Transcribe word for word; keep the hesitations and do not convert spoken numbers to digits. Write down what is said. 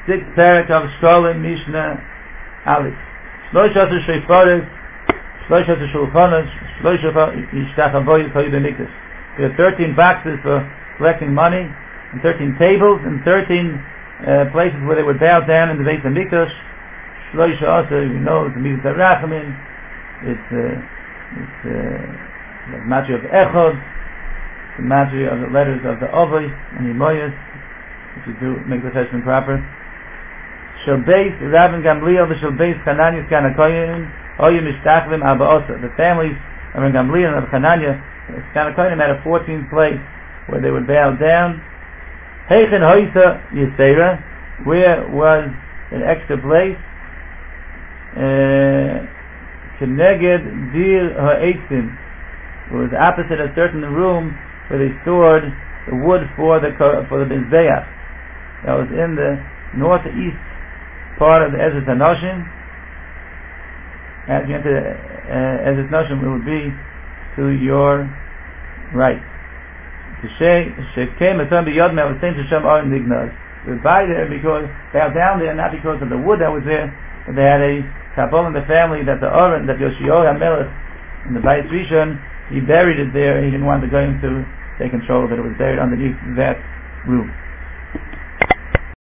sixth parak of Shkolim Mishnah Aleph. Shloisha Sheifaris, Shloisha Shulchanas, Shloisha Yishtachavoy Koyi B'Mikdash. There are thirteen boxes for collecting money, and thirteen tables, and thirteen uh, places where they would bow down in the Beis Hamikdash. Shloisha also, you know, it's the Midas HaRachamim. It's uh, it's uh, the Matri of Echod, the Matri of the letters of the Ovos and Yimoyos, if you do make the testament proper. Shel Beis Rabban Gamliel v'Shel Beis Chananya Kana Koyin Oyim Mishtachlim Abba Osa. The families of Rabban Gamliel and of Chananya Kana Koyin had a fourteenth place where they would bow down. Heichen Hoysa Yisera, where was an extra place? Keneged Dir Ha'etzim, it was opposite a certain room where they stored the wood for the for the Mizbeach. That was in the northeast part of the Ezrat HaNoshim. As you enter uh, Ezrat HaNoshim, it would be to your right. Shechem Etam B'Yodme, I was saying to Shem Aron Nignaz. We buy there because bow down there, not because of the wood that was there, but they had a Kabbalah in the family that the Aron, that Yoshio HaMelech in the Bayis Rishon, he buried it there. He didn't want the going to take control of it. It was buried underneath that room.